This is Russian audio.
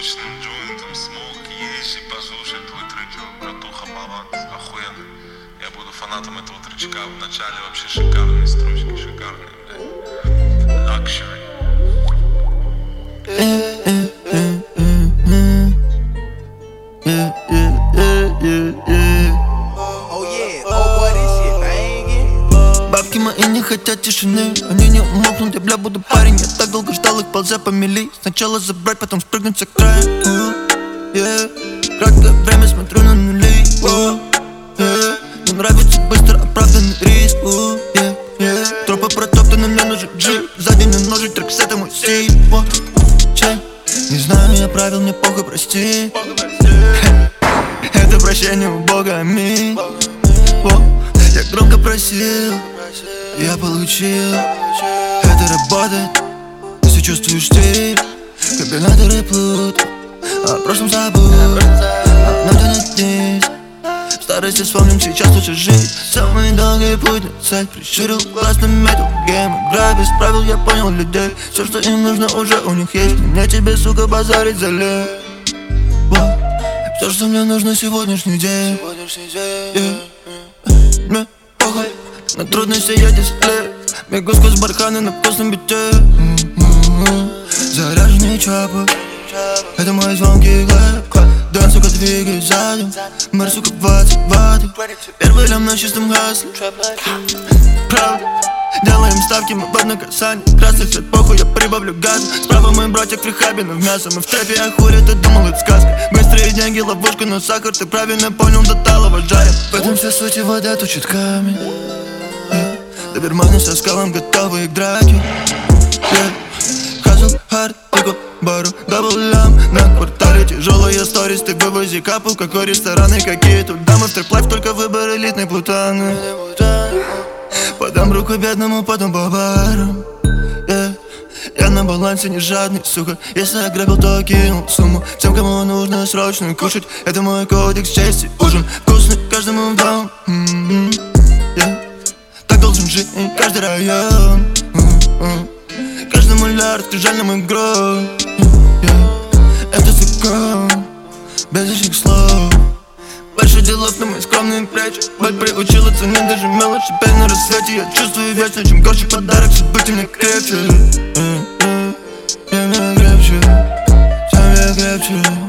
обычным джойнтом смог езжи, послушать твой трек, братуха, баллад охуенно. Я буду фанатом этого тречка. В начале вообще шикарные строчки, шикарные, блядь. Luxury. Бабки мои не хотят тишины, они не умолкнут, я, бля, буду парень. Я так долго ждал их, ползя по мели. Сначала забрать, потом спрыгнуть с края. Краткое время смотрю на нули. Мне нравится быстро оправданный риск. Тропы протоптаны, мне нужен джип. Сзади не ножик, трек с этим усиль. Не знаю я правил, мне похуй, прости. Это прощение у Бога, аминь. Я громко просил, я получил. Это работает, если чувствуешь стиль. Комбинаторы плут, о прошлом забудь, а вновь тянет вниз. В старости вспомним, сейчас лучше жить. Самый долгий путь на цель. Прищурил глаз, наметил гейм. Игра без правил, я понял людей. Все, что им нужно, уже у них есть. Мне тебе, сука, базарить залез. Все, что мне нужно сегодняшний день. Мне похуй на трудности, я 10 лет. Бегу сквозь барханы на вкусном бите. Заряженный чапа, это мой звонкий глэп. Дэн, сука, двигай задом. Мэр, сука, 20 ватт. Первый лям на чистом гасле. Правда, делаем ставки, мы под наказание. Красный цвет, похуй, я прибавлю газ. Справа мой братик фрихабин, в мясо. Мы в трэпе, я хуре, ты думал, это сказка. Быстрые деньги, ловушка, но сахар. Ты правильно понял, до талого жарим. В этом вся суть, и вода точит камень. Доберманы со скалом готовы к драке. Хасл, хард, тико, бару, дабл-лям. На квартале тяжелые сторис. Ты вывози капл, какой ресторан и какие тут дамы. В трэп-лайф только выбор элитной плутаны. Подам руку бедному, потом по барам. Я на балансе не жадный, сука. Если ограбил, то кинул сумму тем, кому нужно срочно кушать. Это мой кодекс чести, ужин вкусный каждому в дом. Так должен жить каждый район. Каждый миллиард скрижальным игрой. Это закон, без лишних слов. Больше делов на мои скромные плечи. Боль приучила ценить даже мелочь. Теперь на рассвете я чувствую вечно. Чем горше подарок, судьбы, тем мне крепче. Тем я крепче, тем я крепче.